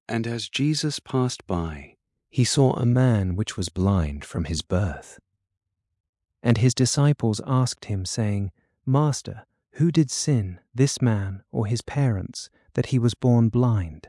And as Jesus passed by, he saw a man which was blind from his birth. And his disciples asked him, saying, Master, who did sin, this man or his parents, that he was born blind?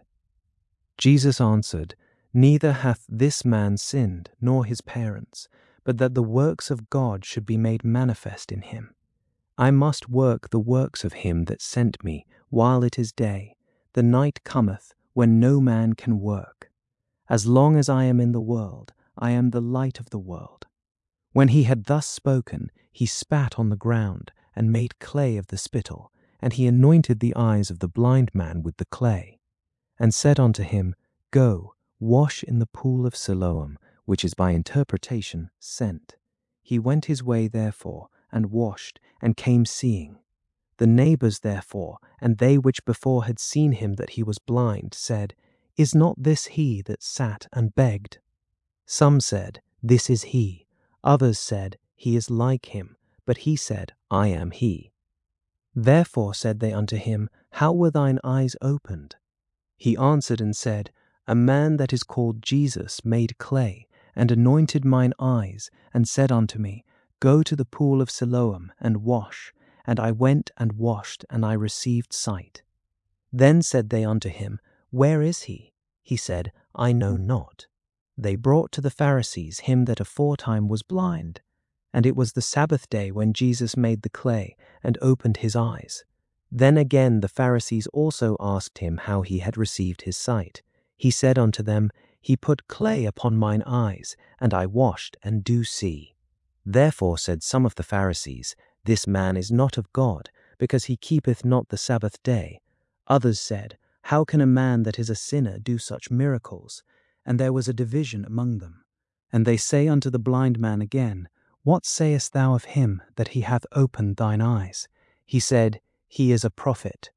Jesus answered, Neither hath this man sinned, nor his parents, but that the works of God should be made manifest in him. I must work the works of him that sent me while it is day. The night cometh when no man can work. As long as I am in the world, I am the light of the world. When he had thus spoken, he spat on the ground, and made clay of the spittle, and he anointed the eyes of the blind man with the clay, and said unto him, Go, wash in the pool of Siloam, which is by interpretation, sent. He went his way therefore, and washed, and came seeing. The neighbours therefore, and they which before had seen him that he was blind, said, Is not this he that sat and begged? Some said, This is he. Others said, He is like him. But he said, I am he. Therefore said they unto him, How were thine eyes opened? He answered and said, A man that is called Jesus made clay, and anointed mine eyes, and said unto me, Go to the pool of Siloam, and wash. And I went and washed, and I received sight. Then said they unto him, Where is he? He said, I know not. They brought to the Pharisees him that aforetime was blind. And it was the Sabbath day when Jesus made the clay, and opened his eyes. Then again the Pharisees also asked him how he had received his sight. He said unto them, He put clay upon mine eyes, and I washed, and do see. Therefore said some of the Pharisees, This man is not of God, because he keepeth not the Sabbath day. Others said, How can a man that is a sinner do such miracles? And there was a division among them. And they say unto the blind man again, What sayest thou of him that he hath opened thine eyes? He said, He is a prophet.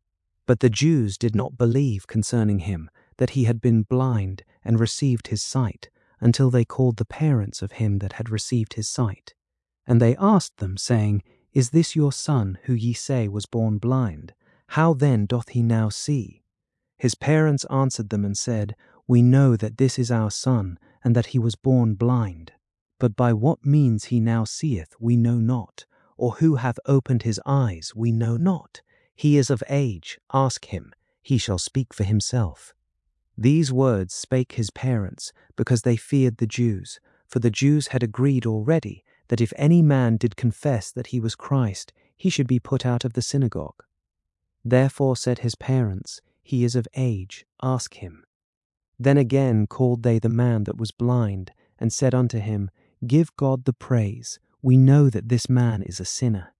But the Jews did not believe concerning him that he had been blind and received his sight, until they called the parents of him that had received his sight. And they asked them, saying, Is this your son, who ye say was born blind? How then doth he now see? His parents answered them and said, We know that this is our son, and that he was born blind. But by what means he now seeth we know not, or who hath opened his eyes we know not. He is of age, ask him, he shall speak for himself. These words spake his parents, because they feared the Jews, for the Jews had agreed already that if any man did confess that he was Christ, he should be put out of the synagogue. Therefore said his parents, He is of age, ask him. Then again called they the man that was blind, and said unto him, Give God the praise, we know that this man is a sinner.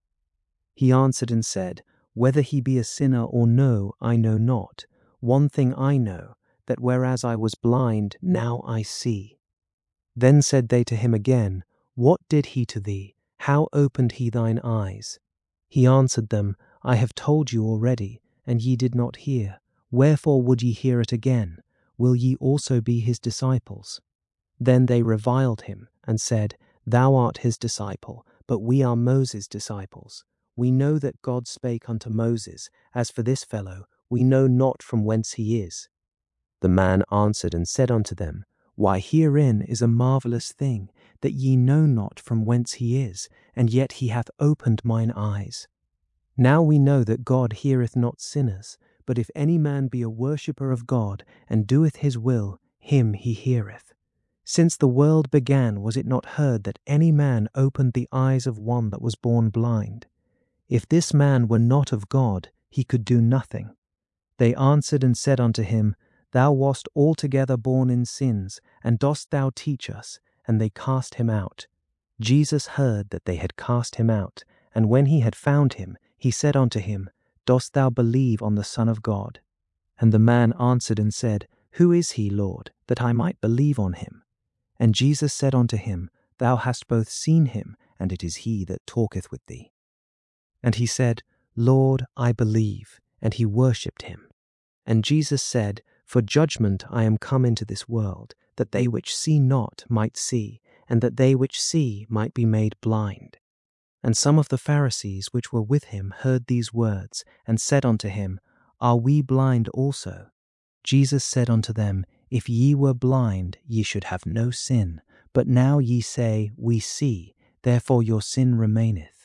He answered and said, Whether he be a sinner or no, I know not. One thing I know, that whereas I was blind, now I see. Then said they to him again, What did he to thee? How opened he thine eyes? He answered them, I have told you already, and ye did not hear. Wherefore would ye hear it again? Will ye also be his disciples? Then they reviled him, and said, Thou art his disciple, but we are Moses' disciples. We know that God spake unto Moses. As for this fellow, we know not from whence he is. The man answered and said unto them, Why, herein is a marvellous thing, that ye know not from whence he is, and yet he hath opened mine eyes. Now we know that God heareth not sinners, but if any man be a worshipper of God, and doeth his will, him he heareth. Since the world began, was it not heard that any man opened the eyes of one that was born blind? If this man were not of God, he could do nothing. They answered and said unto him, Thou wast altogether born in sins, and dost thou teach us? And they cast him out. Jesus heard that they had cast him out, and when he had found him, he said unto him, Dost thou believe on the Son of God? And the man answered and said, Who is he, Lord, that I might believe on him? And Jesus said unto him, Thou hast both seen him, and it is he that talketh with thee. And he said, Lord, I believe. And he worshipped him. And Jesus said, For judgment I am come into this world, that they which see not might see, and that they which see might be made blind. And some of the Pharisees which were with him heard these words, and said unto him, Are we blind also? Jesus said unto them, If ye were blind, ye should have no sin. But now ye say, We see, therefore your sin remaineth.